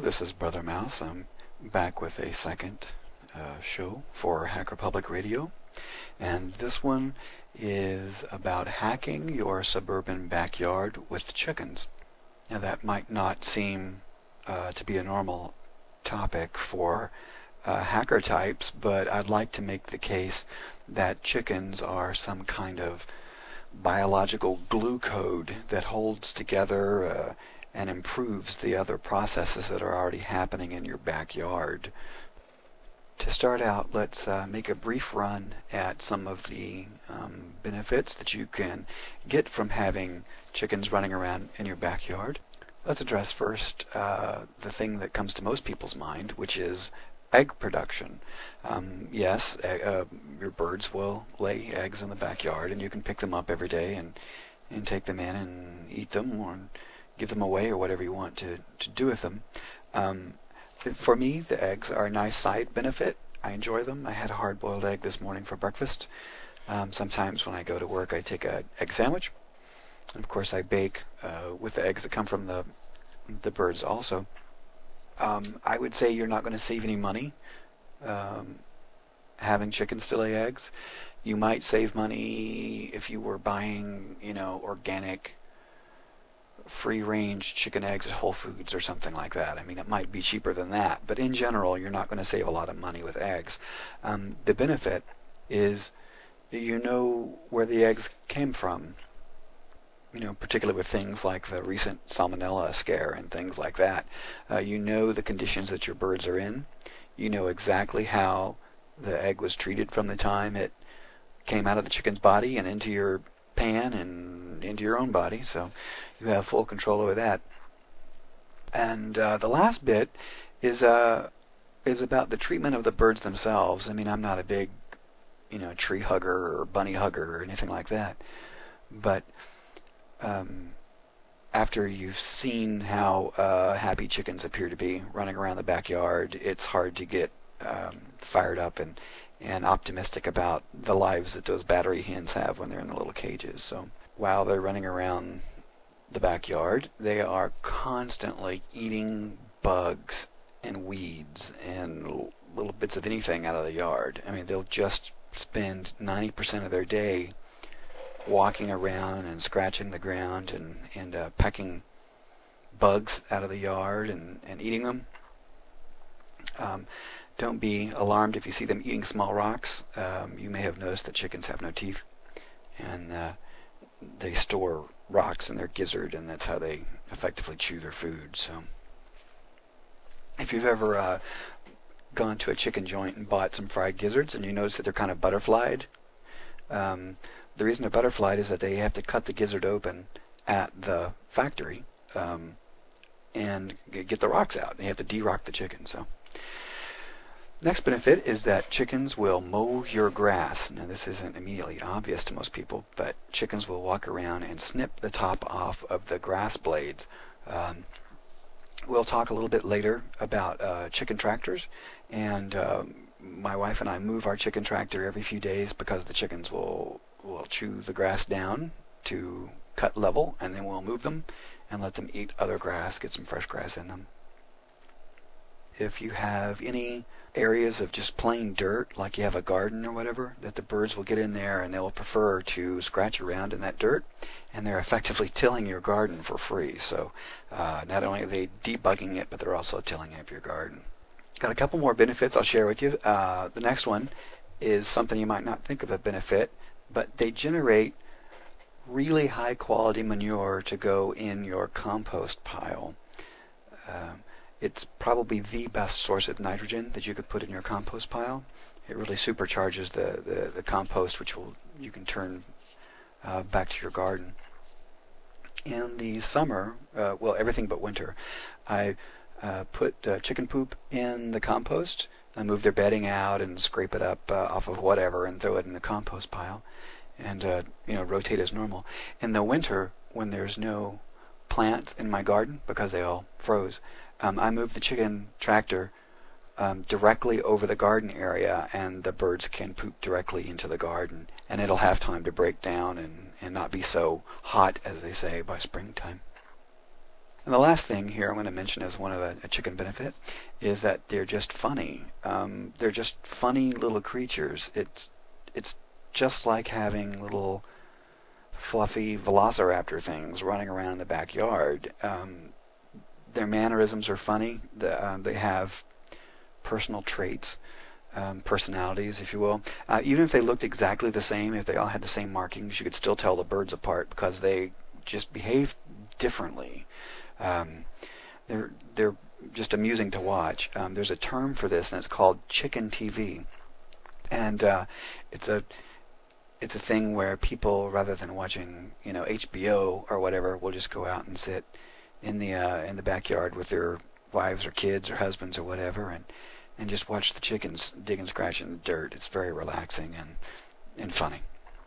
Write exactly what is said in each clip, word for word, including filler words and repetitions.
this is Brother Mouse. I'm back with a second uh, show for Hacker Public Radio, and this one is about hacking your suburban backyard with chickens. Now that might not seem uh, to be a normal topic for uh, hacker types, but I'd like to make the case that chickens are some kind of biological glue code that holds together uh, and improves the other processes that are already happening in your backyard. To start out, let's uh, make a brief run at some of the um, benefits that you can get from having chickens running around in your backyard. Let's address first uh, the thing that comes to most people's mind, which is egg production. Um, yes, uh, your birds will lay eggs in the backyard, and you can pick them up every day and, and take them in and eat them or give them away or whatever you want to, to do with them. Um, for me, the eggs are a nice side benefit. I enjoy them. I had a hard-boiled egg this morning for breakfast. Um, sometimes when I go to work, I take an egg sandwich. And of course, I bake uh, with the eggs that come from the, the birds also. Um, I would say you're not going to save any money um, having chickens to lay eggs. You might save money if you were buying, you know, organic, free-range chicken eggs at Whole Foods or something like that. I mean, it might be cheaper than that, but in general, you're not going to save a lot of money with eggs. Um, the benefit is that you know where the eggs came from. You know, particularly with things like the recent salmonella scare and things like that. Uh, you know the conditions that your birds are in. You know exactly how the egg was treated from the time it came out of the chicken's body and into your pan and into your own body, so you have full control over that. And uh, the last bit is uh, is about the treatment of the birds themselves. I mean, I'm not a big, you know, tree hugger or bunny hugger or anything like that, but Um, after you've seen how uh, happy chickens appear to be running around the backyard, it's hard to get um, fired up and, and optimistic about the lives that those battery hens have when they're in the little cages. So while they're running around the backyard, they are constantly eating bugs and weeds and little bits of anything out of the yard. I mean, they'll just spend ninety percent of their day walking around and scratching the ground and, and uh, pecking bugs out of the yard and, and eating them. Um, don't be alarmed if you see them eating small rocks. Um, you may have noticed that chickens have no teeth, and uh, they store rocks in their gizzard, and that's how they effectively chew their food. So, if you've ever uh, gone to a chicken joint and bought some fried gizzards and you notice that they're kind of butterflied, um, the reason they're butterflied is that they have to cut the gizzard open at the factory um, and get the rocks out. They have to de-rock the chicken. So, next benefit is that chickens will mow your grass. Now, this isn't immediately obvious to most people, but chickens will walk around and snip the top off of the grass blades. Um, we'll talk a little bit later about uh, chicken tractors, and um, my wife and I move our chicken tractor every few days because the chickens will will chew the grass down to cut level, and then we'll move them and let them eat other grass, get some fresh grass in them. If you have any areas of just plain dirt, like you have a garden or whatever, that the birds will get in there and they'll prefer to scratch around in that dirt, and they're effectively tilling your garden for free. So uh, not only are they debugging it, but they're also tilling up your garden. Got a couple more benefits I'll share with you. Uh, the next one is something you might not think of a benefit, but they generate really high quality manure to go in your compost pile. Um, it's probably the best source of nitrogen that you could put in your compost pile. It really supercharges the, the, the compost, which will you can turn uh, back to your garden. In the summer, uh, well, everything but winter, I uh, put uh, chicken poop in the compost. I move their bedding out and scrape it up uh, off of whatever and throw it in the compost pile, and uh, you know, rotate as normal. In the winter, when there's no plants in my garden because they all froze, um, I move the chicken tractor um, directly over the garden area, and the birds can poop directly into the garden, and it'll have time to break down and, and not be so hot, as they say, by springtime. And the last thing here I'm going to mention as one of a, a chicken benefit is that they're just funny. Um, they're just funny little creatures. It's it's just like having little fluffy velociraptor things running around in the backyard. Um, their mannerisms are funny. The, uh, they have personal traits, um, personalities, if you will. Uh, even if they looked exactly the same, if they all had the same markings, you could still tell the birds apart because they just behave differently. Um, they're they're just amusing to watch. Um, there's a term for this, and it's called chicken T V, and uh, it's a it's a thing where people, rather than watching, you know, H B O or whatever, will just go out and sit in the uh, in the backyard with their wives or kids or husbands or whatever, and and just watch the chickens dig and scratch in the dirt. It's very relaxing and and funny.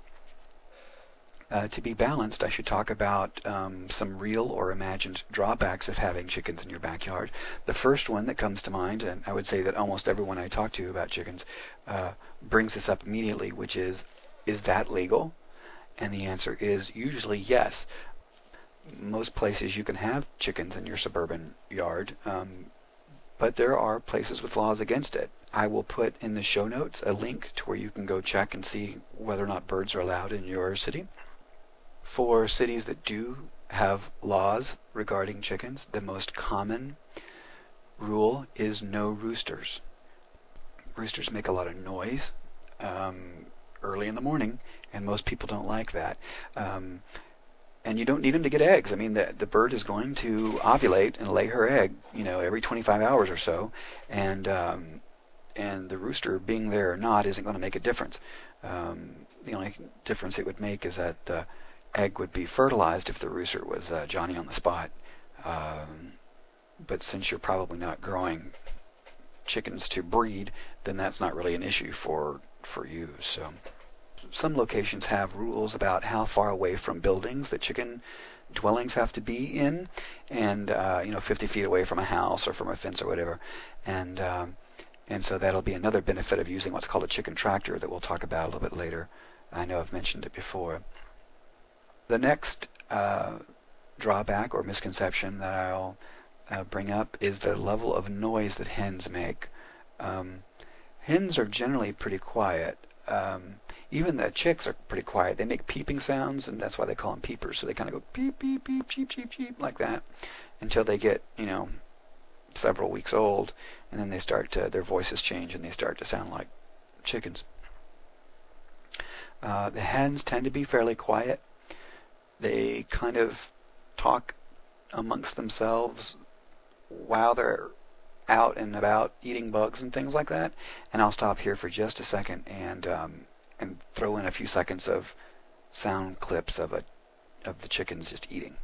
Uh, to be balanced, I should talk about um, some real or imagined drawbacks of having chickens in your backyard. The first one that comes to mind, and I would say that almost everyone I talk to about chickens uh, brings this up immediately, which is, is that legal? And the answer is usually yes. Most places you can have chickens in your suburban yard, um, but there are places with laws against it. I will put in the show notes a link to where you can go check and see whether or not birds are allowed in your city. For cities that do have laws regarding chickens, the most common rule is no roosters. Roosters make a lot of noise um, early in the morning, and most people don't like that. Um, and you don't need them to get eggs. I mean, the the bird is going to ovulate and lay her egg, you know, every twenty-five hours or so, and um, and the rooster being there or not isn't going to make a difference. Um, the only difference it would make is that uh, egg would be fertilized if the rooster was uh, Johnny on the spot. Um, but since you're probably not growing chickens to breed, then that's not really an issue for for you. So some locations have rules about how far away from buildings the chicken dwellings have to be in, and uh, you know, fifty feet away from a house or from a fence or whatever. And um, and so that'll be another benefit of using what's called a chicken tractor that we'll talk about a little bit later. I know I've mentioned it before. The next uh, drawback or misconception that I'll uh, bring up is the level of noise that hens make. Um, hens are generally pretty quiet. Um, even the chicks are pretty quiet. They make peeping sounds, and that's why they call them peepers. So they kind of go peep, peep, peep, cheep, cheep, cheep, like that, until they get, you know, several weeks old, and then they start to, their voices change, and they start to sound like chickens. Uh, the hens tend to be fairly quiet. They kind of talk amongst themselves while they're out and about eating bugs and things like that. And I'll stop here for just a second and um, and throw in a few seconds of sound clips of a of the chickens just eating.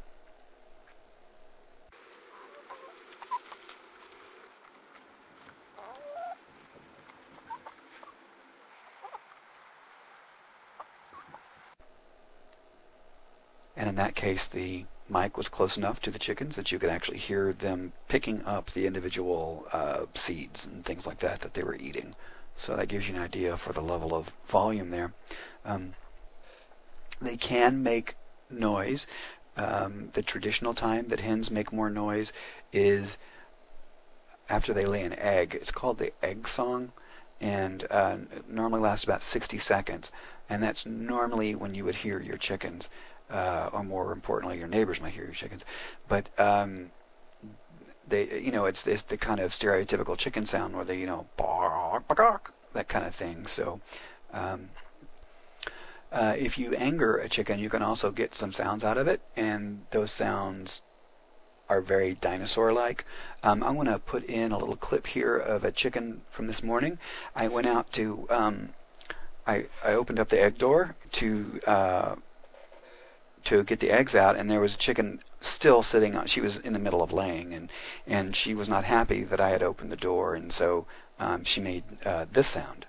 And in that case, the mic was close enough to the chickens that you could actually hear them picking up the individual uh, seeds and things like that that they were eating. So that gives you an idea for the level of volume there. Um, they can make noise. Um, the traditional time that hens make more noise is after they lay an egg. It's called the egg song, and uh, it normally lasts about sixty seconds. And that's normally when you would hear your chickens. Uh, or more importantly, your neighbors might hear your chickens. But um, they, you know, it's, it's the kind of stereotypical chicken sound where they, you know, bark, bark, that kind of thing. So um, uh, if you anger a chicken, you can also get some sounds out of it, and those sounds are very dinosaur-like. Um, I'm going to put in a little clip here of a chicken from this morning. I went out to, um, I, I opened up the egg door to uh, to get the eggs out, and there was a chicken still sitting on. She was in the middle of laying, and and she was not happy that I had opened the door, and so um, she made uh, this sound.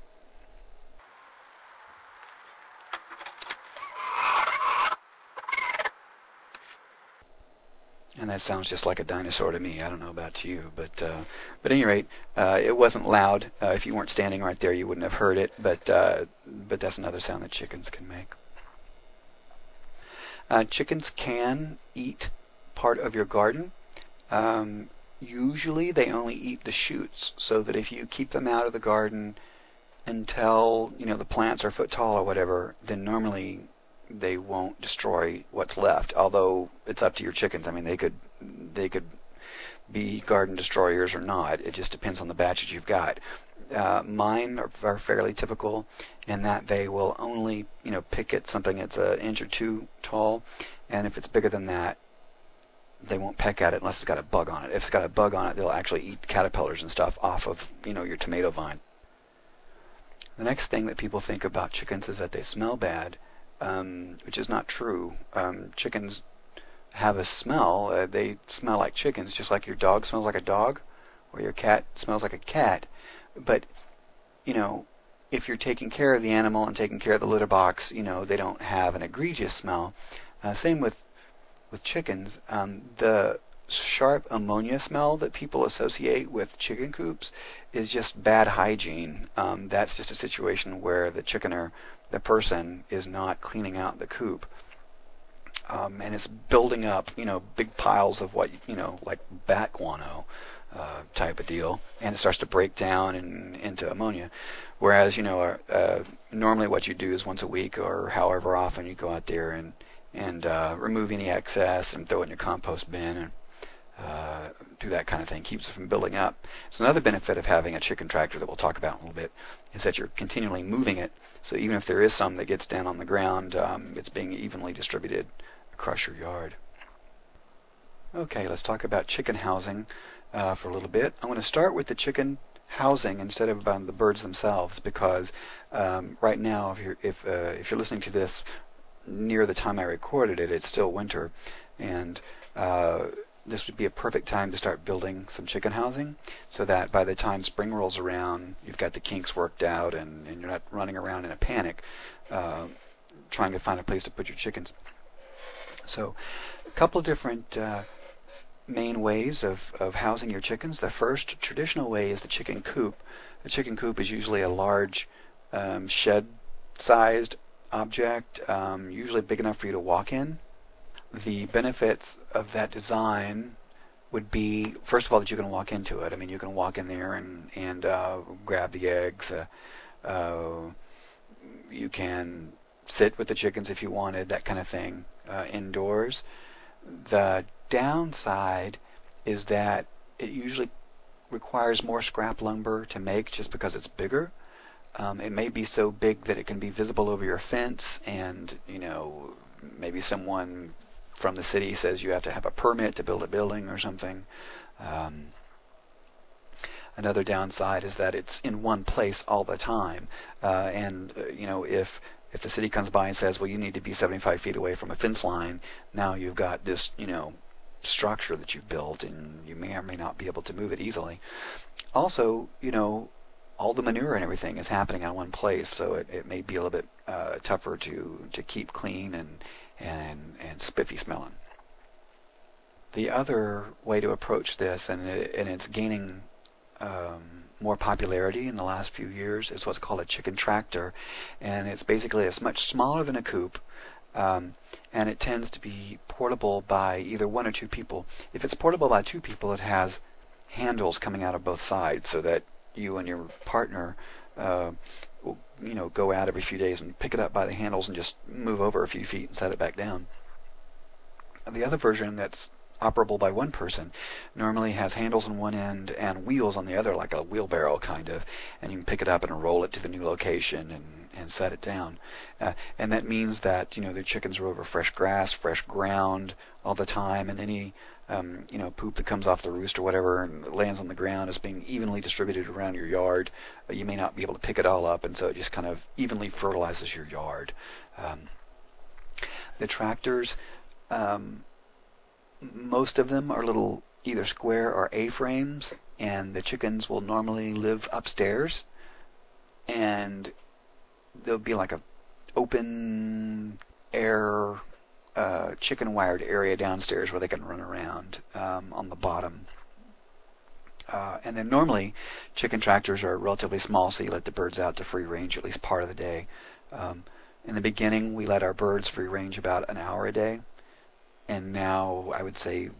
And that sounds just like a dinosaur to me. I don't know about you, but uh, but at any rate, uh, it wasn't loud. Uh, if you weren't standing right there, you wouldn't have heard it. But uh, but that's another sound that chickens can make. Uh, chickens can eat part of your garden. Um, usually they only eat the shoots, so that if you keep them out of the garden until, you know, the plants are a foot tall or whatever, then normally they won't destroy what's left. Although it's up to your chickens. I mean, they could they could be garden destroyers or not. It just depends on the batches you've got. Uh, mine are, are fairly typical in that they will only, you know, pick at something that's an inch or two tall, and if it's bigger than that, they won't peck at it unless it's got a bug on it. If it's got a bug on it, they'll actually eat caterpillars and stuff off of, you know, your tomato vine. The next thing that people think about chickens is that they smell bad, um, which is not true. Um, chickens have a smell. Uh, they smell like chickens, just like your dog smells like a dog, or your cat smells like a cat. But, you know, if you're taking care of the animal and taking care of the litter box, you know, they don't have an egregious smell. Uh, same with with chickens. Um, the sharp ammonia smell that people associate with chicken coops is just bad hygiene. Um, that's just a situation where the chickener, the person, is not cleaning out the coop. Um, and it's building up, you know, big piles of what, you know, like bat guano uh, type of deal, and it starts to break down in, into ammonia. Whereas, you know, uh, uh, normally what you do is once a week or however often you go out there and and uh, remove any excess and throw it in your compost bin and uh, do that kind of thing. Keeps it from building up. So another benefit of having a chicken tractor that we'll talk about in a little bit is that you're continually moving it. So even if there is some that gets down on the ground, um, it's being evenly distributed across your yard. Okay, let's talk about chicken housing uh, for a little bit. I'm going to start with the chicken housing instead of um, the birds themselves, because um, right now, if you're if uh, if you're listening to this near the time I recorded it, it's still winter, and uh, this would be a perfect time to start building some chicken housing, so that by the time spring rolls around, you've got the kinks worked out, and, and you're not running around in a panic uh, trying to find a place to put your chickens. So, a couple different uh, main ways of, of housing your chickens. The first traditional way is the chicken coop. The chicken coop is usually a large um, shed-sized object, um, usually big enough for you to walk in. The benefits of that design would be, first of all, that you can walk into it. I mean, you can walk in there and, and uh, grab the eggs. Uh, uh, you can sit with the chickens if you wanted, that kind of thing, uh, indoors. The downside is that it usually requires more scrap lumber to make just because it's bigger. Um, it may be so big that it can be visible over your fence, and, you know, maybe someone from the city says you have to have a permit to build a building or something. Um, another downside is that it's in one place all the time, uh, and uh, you know, if if the city comes by and says, well, you need to be seventy-five feet away from a fence line, now you've got this, you know, structure that you've built, and you may or may not be able to move it easily. Also, you know, all the manure and everything is happening in one place, so it, it may be a little bit uh, tougher to to keep clean and and and spiffy smelling. The other way to approach this, and it, and it's gaining um, more popularity in the last few years, is what's called a chicken tractor, and it's basically it's much smaller than a coop, um, and it tends to be portable by either one or two people. If it's portable by two people, it has handles coming out of both sides, so that you and your partner uh, will, you know, go out every few days and pick it up by the handles and just move over a few feet and set it back down. The other version that's operable by one person normally has handles on one end and wheels on the other, like a wheelbarrow kind of, and you can pick it up and roll it to the new location and, and set it down. Uh, and that means that, you know, the chickens are over fresh grass, fresh ground all the time, and any um, you know, poop that comes off the roost or whatever and lands on the ground is being evenly distributed around your yard. Uh, you may not be able to pick it all up, and so it just kind of evenly fertilizes your yard. Um, the tractors, um, most of them are little either square or A-frames, and the chickens will normally live upstairs, and there'll be like a open air uh, chicken wired area downstairs where they can run around um, on the bottom. Uh, and then normally chicken tractors are relatively small, so you let the birds out to free range at least part of the day. Um, in the beginning, we let our birds free range about an hour a day. And now I would say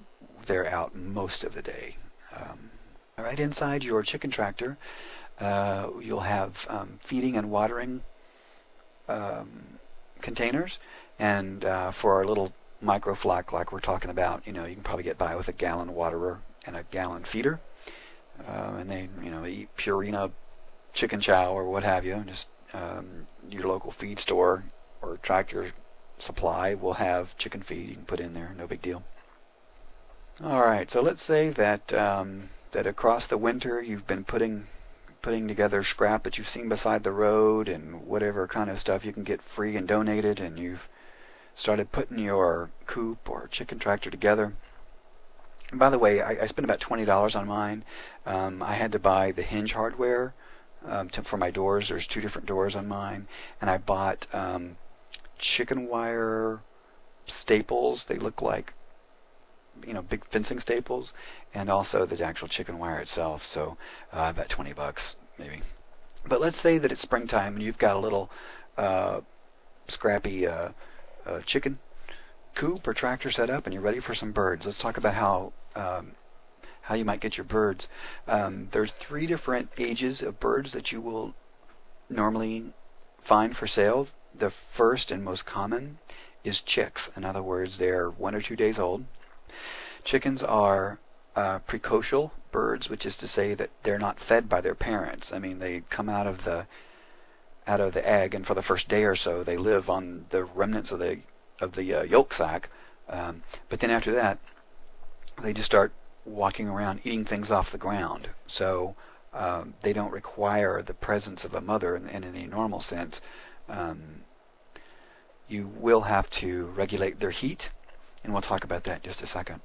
they're out most of the day. Um, all right, inside your chicken tractor, uh, you'll have um, feeding and watering um, containers, and uh, for our little micro flock like we're talking about, you know, you can probably get by with a gallon waterer and a gallon feeder, uh, and they, you know, eat Purina chicken chow or what have you. And just um, your local feed store or tractor supply will have chicken feed you can put in there, no big deal. All right, so let's say that um, that across the winter you've been putting putting together scrap that you've seen beside the road and whatever kind of stuff you can get free and donated, and you've started putting your coop or chicken tractor together. And by the way, I, I spent about twenty dollars on mine. Um, I had to buy the hinge hardware um, to, for my doors. There's two different doors on mine, and I bought um, chicken wire staples. They look like, you know, big fencing staples, and also the actual chicken wire itself. So uh, about twenty bucks maybe. But let's say that it's springtime and you've got a little uh, scrappy uh, uh, chicken coop or tractor set up, and you're ready for some birds. Let's talk about how um, how you might get your birds. Um, there's three different ages of birds that you will normally find for sale. The first and most common is chicks. In other words, they're one or two days old. Chickens are uh, precocial birds, which is to say that they're not fed by their parents. I mean, they come out of the out of the egg, and for the first day or so, they live on the remnants of the of the uh, yolk sac. Um, but then after that, they just start walking around eating things off the ground. So um, they don't require the presence of a mother in, in any normal sense. Um, you will have to regulate their heat, and we'll talk about that in just a second.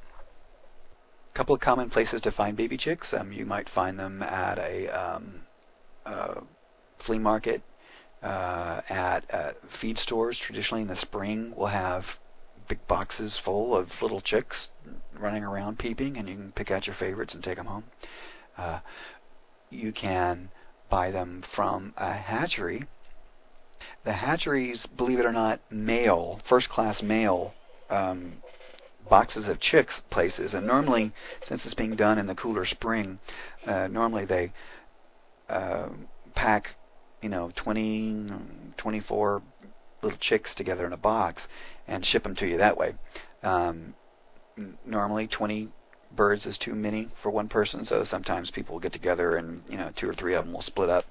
A couple of common places to find baby chicks. Um, you might find them at a um, uh, flea market, uh, at uh, feed stores. Traditionally in the spring, we'll have big boxes full of little chicks running around peeping, and you can pick out your favorites and take them home. Uh, you can buy them from a hatchery. The hatcheries, believe it or not, mail, first-class mail, um, boxes of chicks places, and normally, since it's being done in the cooler spring, uh, normally they uh, pack, you know, twenty, twenty-four little chicks together in a box and ship them to you that way. Um, normally, twenty birds is too many for one person, so sometimes people will get together and, you know, two or three of them will split up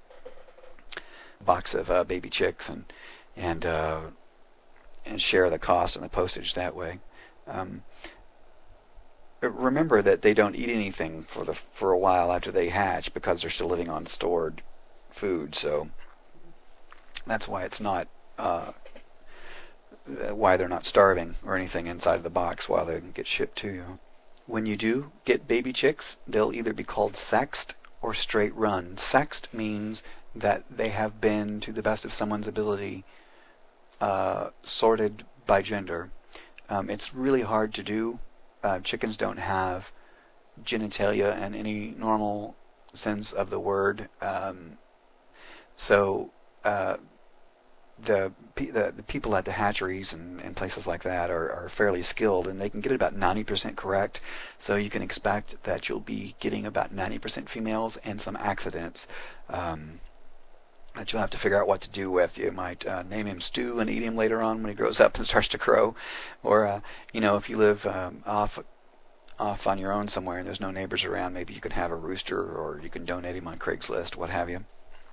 a box of uh, baby chicks and and uh, and share the cost and the postage that way. Um, remember that they don't eat anything for the for a while after they hatch because they're still living on stored food. So that's why it's not uh, why they're not starving or anything inside of the box while they get shipped to you. When you do get baby chicks, they'll either be called sexed or straight run. Sexed means that they have been, to the best of someone's ability, uh, sorted by gender. Um, it's really hard to do. Uh, chickens don't have genitalia in any normal sense of the word. Um, so uh, the, the the people at the hatcheries and, and places like that are, are fairly skilled, and they can get it about ninety percent correct. So you can expect that you'll be getting about ninety percent females and some accidents. Um, that you'll have to figure out what to do with. You might uh, name him Stu and eat him later on when he grows up and starts to crow. Or, uh, you know, if you live um, off off on your own somewhere and there's no neighbors around, maybe you can have a rooster, or you can donate him on Craigslist, what have you.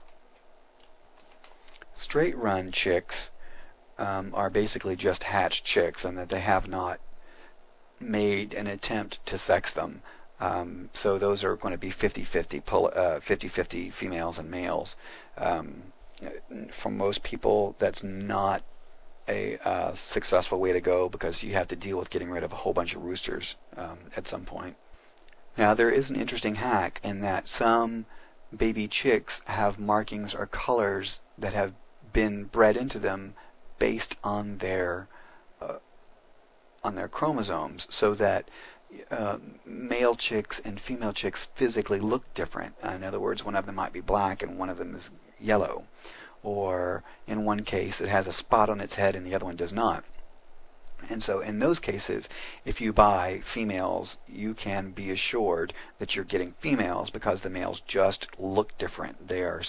Straight run chicks um, are basically just hatched chicks, and that they have not made an attempt to sex them. Um, so those are going to be fifty-fifty uh, fifty-fifty females and males. Um, for most people, that's not a uh, successful way to go, because you have to deal with getting rid of a whole bunch of roosters um, at some point. Now, there is an interesting hack in that some baby chicks have markings or colors that have been bred into them based on their uh, on their chromosomes, so that Uh, male chicks and female chicks physically look different. In other words, one of them might be black and one of them is yellow, or in one case it has a spot on its head and the other one does not. And so in those cases, if you buy females, you can be assured that you're getting females because the males just look different. They are.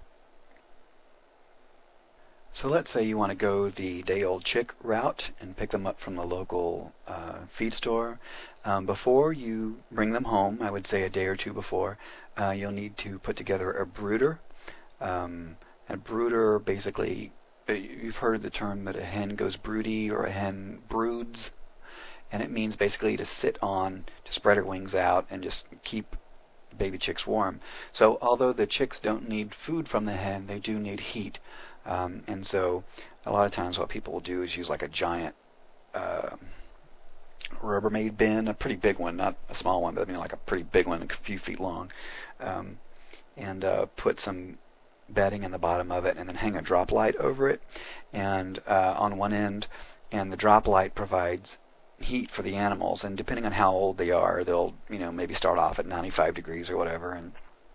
So let's say you want to go the day-old chick route and pick them up from the local uh, feed store. Um, before you bring them home, I would say a day or two before, uh, you'll need to put together a brooder. Um, a brooder, basically, you've heard the term that a hen goes broody or a hen broods, and it means basically to sit on, to spread her wings out and just keep baby chicks warm. So although the chicks don't need food from the hen, they do need heat. Um, and so a lot of times what people will do is use like a giant uh, Rubbermaid bin, a pretty big one, not a small one, but I mean like a pretty big one, a few feet long, um, and uh, put some bedding in the bottom of it and then hang a drop light over it and uh, on one end, and the drop light provides heat for the animals, and depending on how old they are, they'll you know maybe start off at ninety-five degrees or whatever, and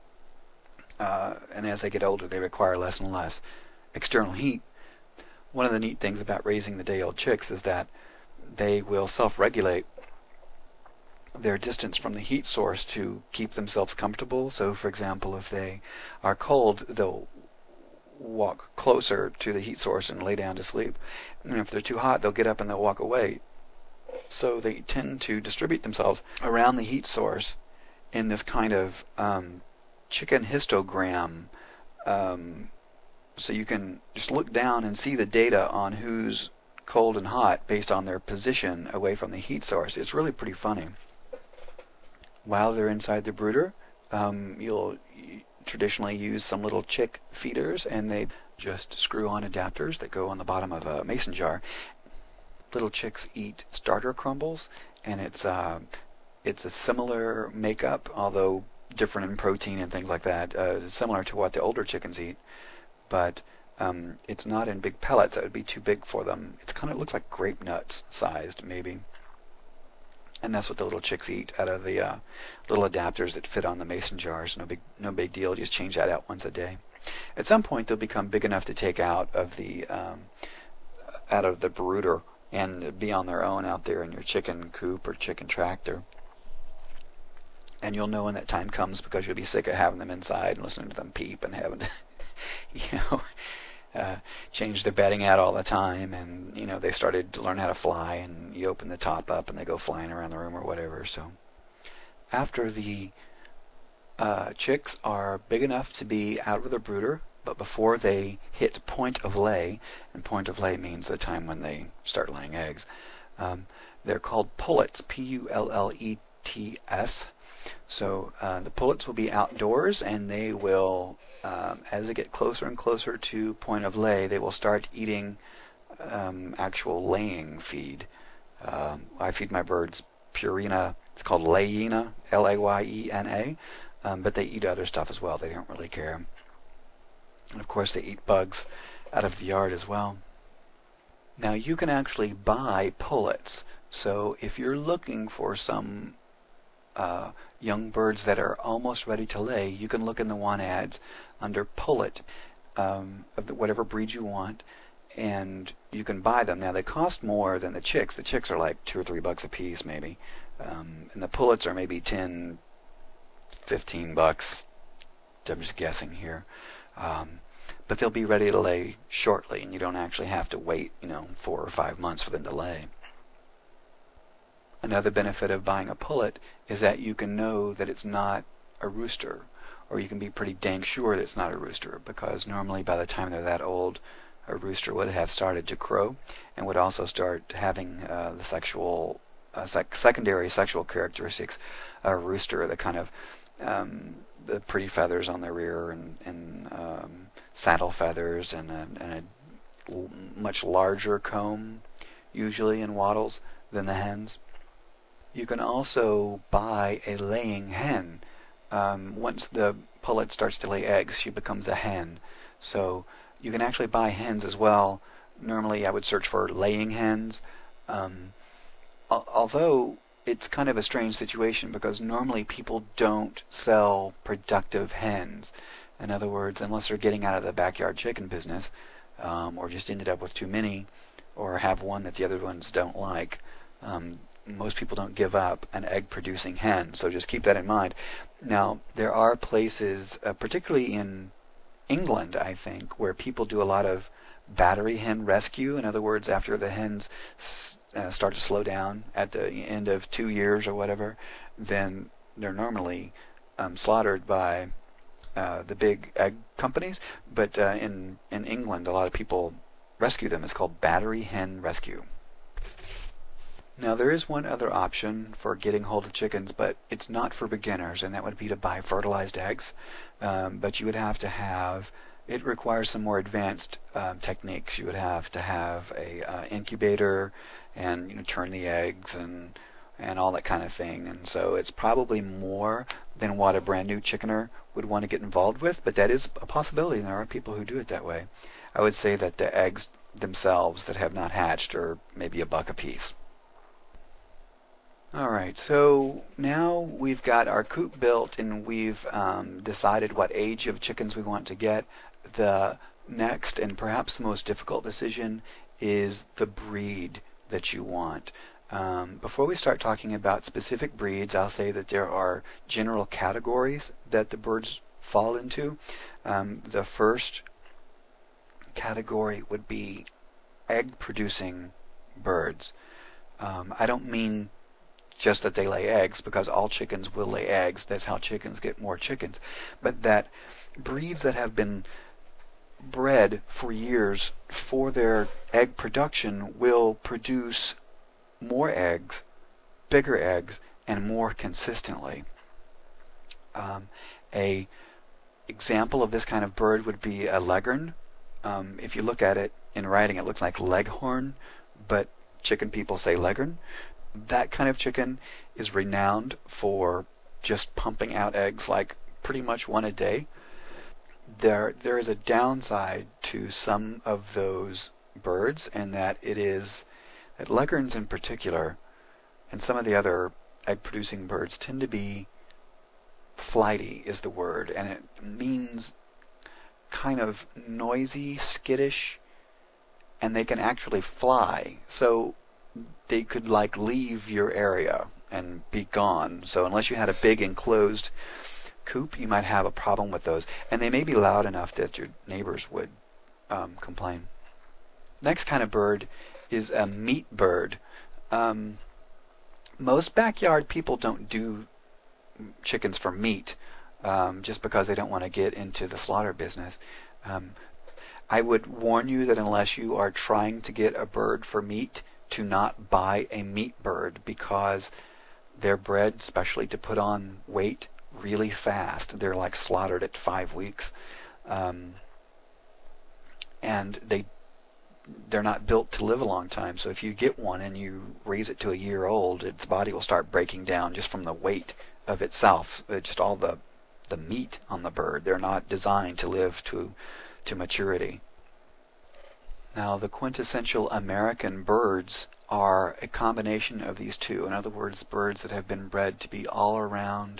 uh, and as they get older they require less and less external heat. One of the neat things about raising the day-old chicks is that they will self-regulate their distance from the heat source to keep themselves comfortable. So for example, if they are cold, they'll walk closer to the heat source and lay down to sleep, and if they're too hot, they'll get up and they'll walk away. So they tend to distribute themselves around the heat source in this kind of um, chicken histogram. Um, so you can just look down and see the data on who's cold and hot based on their position away from the heat source. It's really pretty funny. While they're inside the brooder, um, you'll traditionally use some little chick feeders, and they just screw on adapters that go on the bottom of a mason jar. Little chicks eat starter crumbles, and it's uh, it's a similar makeup, although different in protein and things like that, uh, similar to what the older chickens eat, but um, it's not in big pellets. That would be too big for them. It's kind of looks like grape nuts sized, maybe. And that's what the little chicks eat out of the uh, little adapters that fit on the mason jars. No big, no big deal. Just change that out once a day. At some point, they'll become big enough to take out of the um, out of the brooder and be on their own out there in your chicken coop or chicken tractor. And you'll know when that time comes because you'll be sick of having them inside and listening to them peep and having to, you know, uh, change their bedding out all the time. And, you know, they started to learn how to fly, and you open the top up and they go flying around the room or whatever. So after the uh, chicks are big enough to be out of the brooder, but before they hit point of lay, and point of lay means the time when they start laying eggs, um, they're called pullets, P U L L E T S. So uh, the pullets will be outdoors, and they will, um, as they get closer and closer to point of lay, they will start eating um, actual laying feed. Um, I feed my birds Purina. It's called Layena, L A Y E N A, um, but they eat other stuff as well. They don't really care. And of course they eat bugs out of the yard as well. Now you can actually buy pullets. So if you're looking for some uh, young birds that are almost ready to lay, you can look in the want ads under pullet um, of the, whatever breed you want, and you can buy them. Now they cost more than the chicks. The chicks are like two or three bucks a piece maybe, um, and the pullets are maybe ten, fifteen bucks. I'm just guessing here. Um, but they'll be ready to lay shortly, and you don't actually have to wait, you know, four or five months for them to lay. Another benefit of buying a pullet is that you can know that it's not a rooster, or you can be pretty dang sure that it's not a rooster, because normally by the time they're that old, a rooster would have started to crow and would also start having uh, the sexual, uh, sec secondary sexual characteristics of a rooster, the kind of Um, the pretty feathers on their rear, and, and um, saddle feathers, and a, and a l much larger comb, usually in wattles, than the hens. You can also buy a laying hen. Um, once the pullet starts to lay eggs, she becomes a hen. So you can actually buy hens as well. Normally I would search for laying hens, um, al although it's kind of a strange situation, because normally people don't sell productive hens. In other words, unless they're getting out of the backyard chicken business, um, or just ended up with too many, or have one that the other ones don't like. Um, most people don't give up an egg-producing hen, so just keep that in mind. Now, there are places, uh, particularly in England, I think, where people do a lot of battery hen rescue. In other words, after the hens s- uh, start to slow down at the end of two years or whatever, then they're normally um, slaughtered by uh, the big egg companies. But uh, in in England, a lot of people rescue them. It's called battery hen rescue. Now, there is one other option for getting hold of chickens, but it's not for beginners, and that would be to buy fertilized eggs. Um, but you would have to have, it requires some more advanced um, techniques. You would have to have a uh, incubator and, you know, turn the eggs and and all that kind of thing. And so it's probably more than what a brand new chickener would want to get involved with, but that is a possibility. There are people who do it that way. I would say that the eggs themselves that have not hatched are maybe a buck a piece. Alright, so now we've got our coop built and we've um, decided what age of chickens we want to get. The next and perhaps the most difficult decision is the breed that you want. Um, before we start talking about specific breeds, I'll say that there are general categories that the birds fall into. Um, the first category would be egg-producing birds. Um, I don't mean just that they lay eggs, because all chickens will lay eggs. That's how chickens get more chickens. But that breeds that have been bred for years for their egg production will produce more eggs, bigger eggs, and more consistently. Um, a example of this kind of bird would be a leghorn. Um, if you look at it in writing, it looks like leghorn, but chicken people say leghorn. That kind of chicken is renowned for just pumping out eggs like pretty much one a day. There, there is a downside to some of those birds, and that it is that leghorns in particular, and some of the other egg-producing birds, tend to be flighty, is the word, and it means kind of noisy, skittish, and they can actually fly. So they could like leave your area and be gone. So unless you had a big enclosed coop, you might have a problem with those. And they may be loud enough that your neighbors would um, complain. Next kind of bird is a meat bird. Um, most backyard people don't do chickens for meat, um, just because they don't want to get into the slaughter business. Um, I would warn you that unless you are trying to get a bird for meat, to not buy a meat bird, because they're bred especially to put on weight really fast. They're like slaughtered at five weeks, um, and they they're not built to live a long time. So if you get one and you raise it to a year old, its body will start breaking down just from the weight of itself. It's just all the the meat on the bird. They're not designed to live to to maturity. Now, the quintessential American birds are a combination of these two. In other words, birds that have been bred to be all around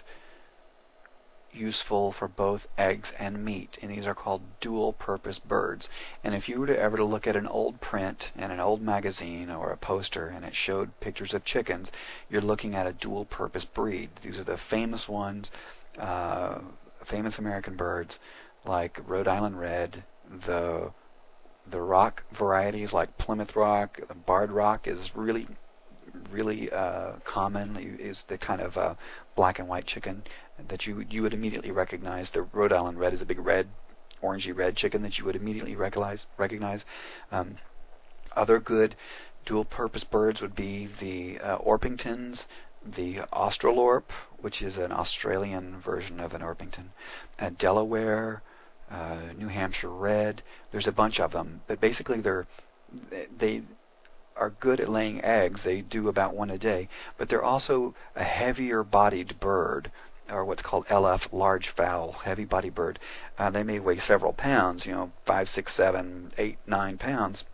useful for both eggs and meat, and these are called dual-purpose birds. And if you were to ever to look at an old print in an old magazine or a poster and it showed pictures of chickens, you're looking at a dual-purpose breed. These are the famous ones, uh, famous American birds like Rhode Island Red, the the rock varieties like Plymouth Rock. The Barred Rock is really really uh, common, is the kind of uh, black and white chicken that you you would immediately recognize. The Rhode Island Red is a big red, orangey red chicken that you would immediately recognize. recognize. Um, other good dual-purpose birds would be the uh, Orpingtons, the Australorp, which is an Australian version of an Orpington, uh, Delaware, uh, New Hampshire Red. There's a bunch of them, but basically they're they are good at laying eggs. They do about one a day, but they're also a heavier-bodied bird, or what's called L F, large fowl, heavy-body bird. Uh, they may weigh several pounds, you know, five, six, seven, eight, nine pounds,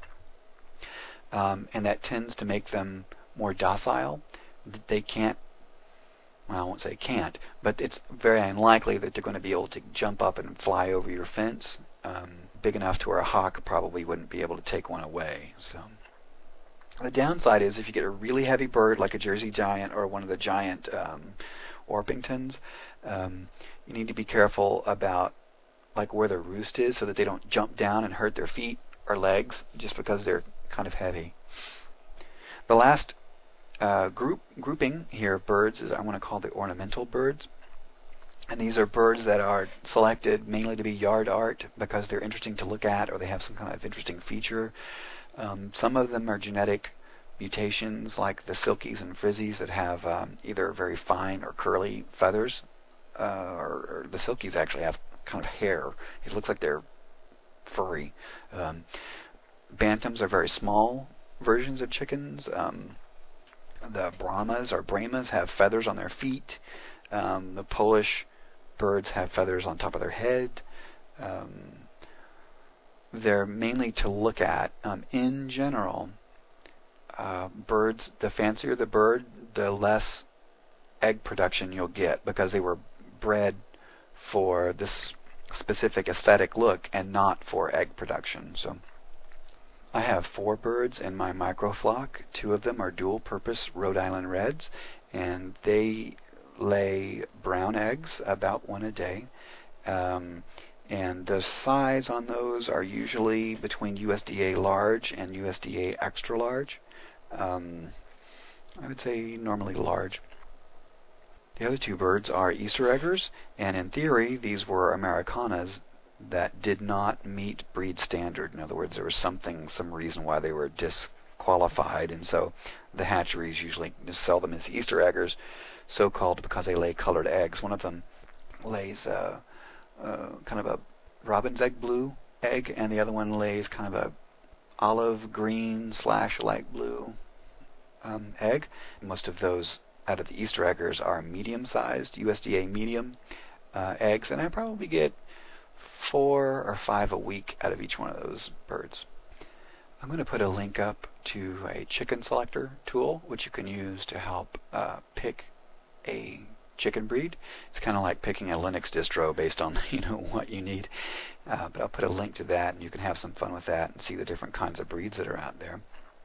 um, and that tends to make them more docile. They can't, well, I won't say can't, but it's very unlikely that they're going to be able to jump up and fly over your fence, um, big enough to where a hawk probably wouldn't be able to take one away. So. The downside is if you get a really heavy bird like a Jersey Giant or one of the giant um, Orpingtons, um, you need to be careful about like where their roost is so that they don't jump down and hurt their feet or legs just because they're kind of heavy. The last uh, group grouping here of birds is I want to call the ornamental birds. And these are birds that are selected mainly to be yard art because they're interesting to look at or they have some kind of interesting feature. Um, some of them are genetic mutations like the silkies and frizzies that have um, either very fine or curly feathers, uh, or, or the silkies actually have kind of hair. It looks like they're furry. Um, bantams are very small versions of chickens. Um, the Brahmas or Brahmas have feathers on their feet. Um, the Polish birds have feathers on top of their head. Um, they're mainly to look at. Um, in general, uh, birds, the fancier the bird, the less egg production you'll get because they were bred for this specific aesthetic look and not for egg production. So I have four birds in my microflock. Two of them are dual-purpose Rhode Island Reds, and they lay brown eggs, about one a day. Um, and the size on those are usually between U S D A large and U S D A extra large. Um, I would say normally large. The other two birds are Easter eggers, and in theory these were Americanas that did not meet breed standard. In other words, there was something, some reason why they were disqualified, and so the hatcheries usually just sell them as Easter eggers, so-called because they lay colored eggs. One of them lays uh, uh, kind of a robin's egg blue egg, and the other one lays kind of a olive green slash light blue um, egg. Most of those out of the Easter eggers are medium-sized, U S D A medium uh, eggs, and I probably get four or five a week out of each one of those birds. I'm going to put a link up to a chicken selector tool, which you can use to help uh, pick a chicken breed. It's kind of like picking a Linux distro based on you know what you need. Uh, but I'll put a link to that, and you can have some fun with that and see the different kinds of breeds that are out there.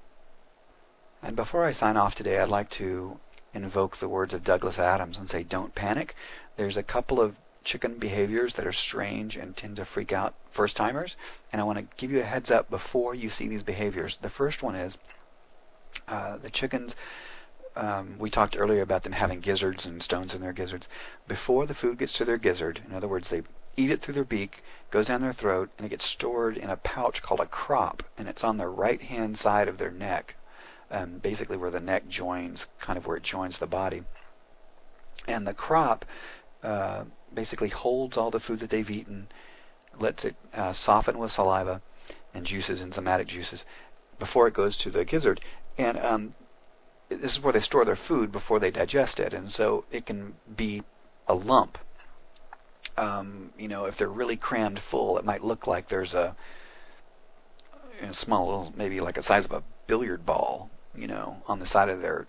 And before I sign off today, I'd like to invoke the words of Douglas Adams and say, don't panic. There's a couple of chicken behaviors that are strange and tend to freak out first-timers, and I want to give you a heads up before you see these behaviors. The first one is uh, the chickens, um, we talked earlier about them having gizzards and stones in their gizzards. Before the food gets to their gizzard, in other words, they eat it through their beak, goes down their throat, and it gets stored in a pouch called a crop, and it's on the right-hand side of their neck, um, basically where the neck joins, kind of where it joins the body. And the crop uh, basically holds all the food that they've eaten, lets it uh, soften with saliva and juices, enzymatic juices, before it goes to the gizzard. And um, this is where they store their food before they digest it, and so it can be a lump. Um, you know, if they're really crammed full, it might look like there's a, you know, small, little, maybe like the size of a billiard ball, you know, on the side of their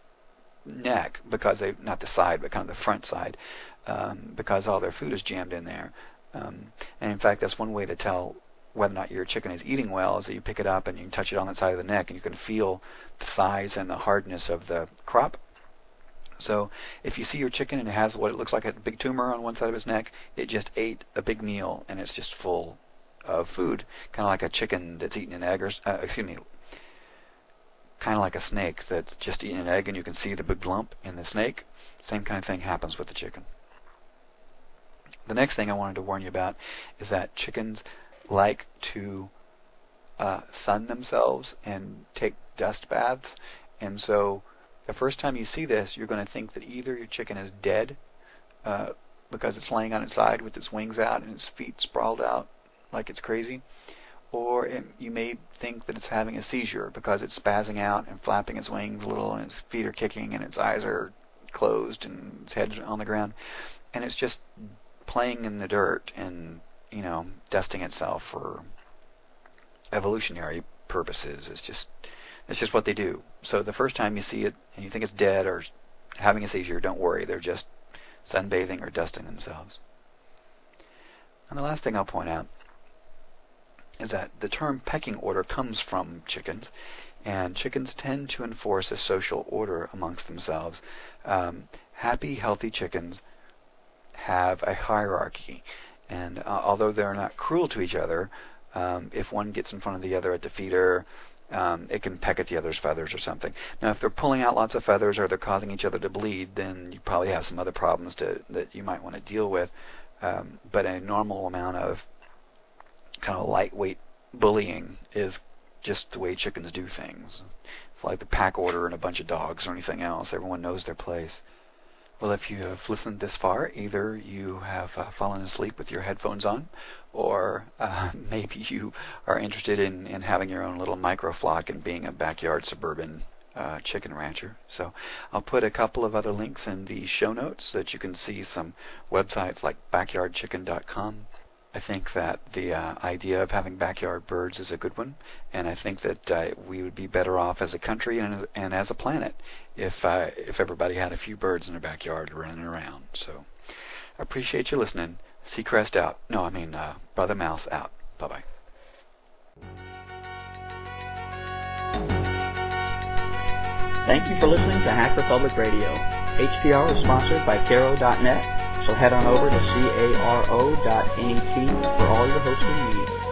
neck, because they, not the side, but kind of the front side, um, because all their food is jammed in there. Um, and in fact, that's one way to tell whether or not your chicken is eating well, is that you pick it up and you can touch it on the side of the neck, and you can feel the size and the hardness of the crop. So if you see your chicken and it has what it looks like a big tumor on one side of its neck, it just ate a big meal and it's just full of food, kind of like a chicken that's eating an egg, or uh, excuse me, kind of like a snake that's just eating an egg and you can see the big lump in the snake. Same kind of thing happens with the chicken. The next thing I wanted to warn you about is that chickens like to uh, sun themselves and take dust baths, and so the first time you see this, you're going to think that either your chicken is dead uh, because it's laying on its side with its wings out and its feet sprawled out like it's crazy, or it, you may think that it's having a seizure because it's spazzing out and flapping its wings a little, and its feet are kicking and its eyes are closed and its head's on the ground, and it's just playing in the dirt and, you know, dusting itself for evolutionary purposes. It's just It's just what they do. So the first time you see it and you think it's dead or having a seizure, don't worry. They're just sunbathing or dusting themselves. And the last thing I'll point out is that the term pecking order comes from chickens. And chickens tend to enforce a social order amongst themselves. Um, happy, healthy chickens have a hierarchy. And uh, although they're not cruel to each other, um, if one gets in front of the other at the feeder, um, it can peck at the other's feathers or something. Now, if they're pulling out lots of feathers or they're causing each other to bleed, then you probably have some other problems to, that you might want to deal with. Um, but a normal amount of kind of lightweight bullying is just the way chickens do things. It's like the pack order in a bunch of dogs or anything else. Everyone knows their place. Well, if you have listened this far, either you have uh, fallen asleep with your headphones on, or uh, maybe you are interested in, in having your own little microflock and being a backyard suburban uh, chicken rancher. So I'll put a couple of other links in the show notes so that you can see some websites like backyard chicken dot com. I think that the uh, idea of having backyard birds is a good one, and I think that uh, we would be better off as a country and, and as a planet if uh, if everybody had a few birds in their backyard running around. So I appreciate you listening. Seacrest out. No, I mean uh, Brother Mouse out. Bye-bye. Thank you for listening to Hacker Public Radio. H P R is sponsored by Caro dot net. So head on over to caro dot net for all your hosting needs.